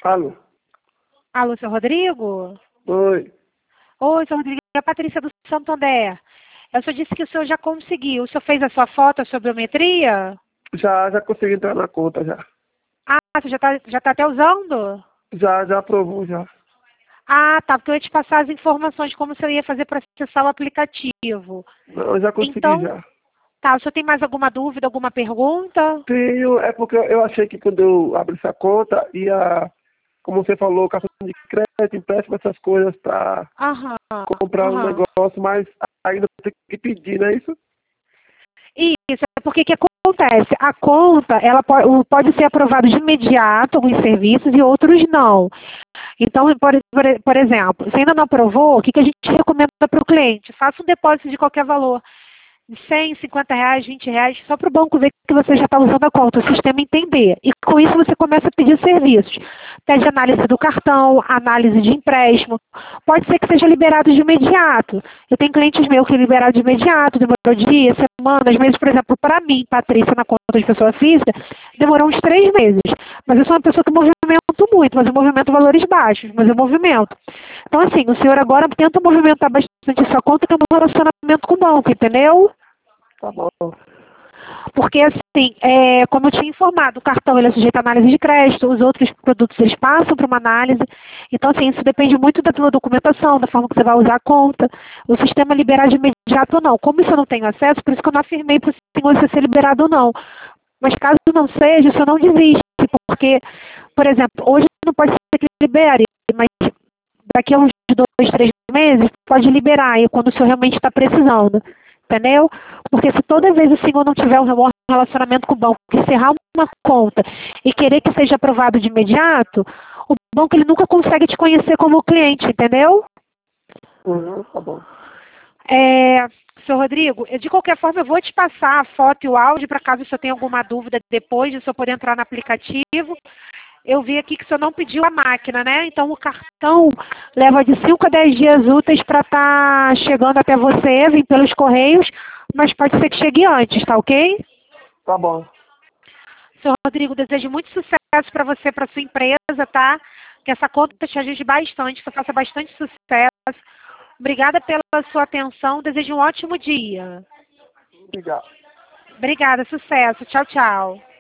Alô? Alô, seu Rodrigo? Oi. Oi, seu Rodrigo, é a Patrícia do Santander. Eu só disse que o senhor já conseguiu. O senhor fez a sua foto, a sua biometria? Já consegui entrar na conta já. Ah, você já tá até usando? Já aprovou já. Ah, tá, porque eu ia te passar as informações de como você ia fazer para acessar o aplicativo. Não, já consegui Então, já. tá, o senhor tem mais alguma dúvida, alguma pergunta? Tenho, é porque eu achei que quando eu abri essa conta, ia, como você falou, cartão de crédito, empréstimo, essas coisas para Aham, comprar um aham. negócio, mas ainda tem que pedir, não é isso? Isso, é porque o que acontece? A conta, ela pode ser aprovada de imediato, alguns serviços, e outros não. Então, por exemplo, se ainda não aprovou, o que a gente recomenda para o cliente? Faça um depósito de qualquer valor, de 100, 50 reais, 20 reais, só para o banco ver que você já está usando a conta, o sistema entender. E com isso você começa a pedir serviços. Pede análise do cartão, análise de empréstimo. Pode ser que seja liberado de imediato. Eu tenho clientes meus que liberaram de imediato, demorou dias, semanas, meses. Por exemplo, para mim, Patrícia, na conta de pessoa física, demorou uns 3 meses. Mas eu sou uma pessoa que movimento muito, mas eu movimento valores baixos, mas eu movimento. Então, assim, o senhor agora tenta movimentar bastante sua conta, tendo um relacionamento com o banco, entendeu? Tá bom. Porque, assim, como eu tinha informado, o cartão ele é sujeito à análise de crédito, os outros produtos eles passam para uma análise. Então, assim, isso depende muito da tua documentação, da forma que você vai usar a conta. O sistema liberar de imediato ou não. Como isso eu não tenho acesso, por isso que eu não afirmei para o senhor se ser liberado ou não. Mas caso não seja, o senhor não desiste. Porque, por exemplo, hoje não pode ser que libere, mas daqui a uns 2, 3 meses pode liberar, e quando o senhor realmente está precisando. Entendeu? Porque se toda vez o senhor não tiver um relacionamento com o banco, encerrar uma conta e querer que seja aprovado de imediato, o banco ele nunca consegue te conhecer como cliente, entendeu? Tá bom. Seu Rodrigo, de qualquer forma eu vou te passar a foto e o áudio para caso o senhor tenha alguma dúvida depois de o senhor poder entrar no aplicativo. Eu vi aqui que o senhor não pediu a máquina, né? Então o cartão leva de 5 a 10 dias úteis para estar chegando até você, vem pelos correios, mas pode ser que chegue antes, tá ok? Tá bom. Seu Rodrigo, desejo muito sucesso para você, para sua empresa, tá? Que essa conta te ajude bastante, que você faça bastante sucesso. Obrigada pela sua atenção, desejo um ótimo dia. Obrigado. Obrigada, sucesso. Tchau, tchau.